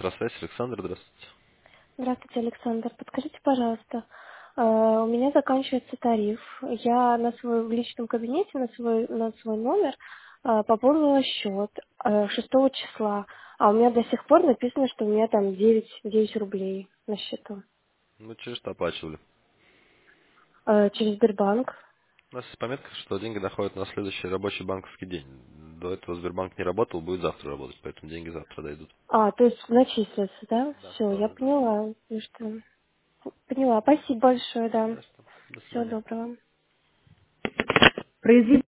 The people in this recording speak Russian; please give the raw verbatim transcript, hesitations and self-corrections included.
Электросвязь, Александр, здравствуйте. Здравствуйте, Александр. Подскажите, пожалуйста, э, у меня заканчивается тариф. Я на свой, в личном кабинете на свой, на свой номер э, пополнила счет э, шестого числа, а у меня до сих пор написано, что у меня там девять девять рублей на счету. Ну, через что оплачивали? Э, через Сбербанк. У нас есть пометка, что деньги доходят на следующий рабочий банковский день. До этого Сбербанк не работал, будет завтра работать, поэтому деньги завтра дойдут. А, то есть начислится, да? Да, Все, да, я да, да. поняла. Ну что, поняла. Спасибо большое, да. Ясно. До Всего свидания. доброго.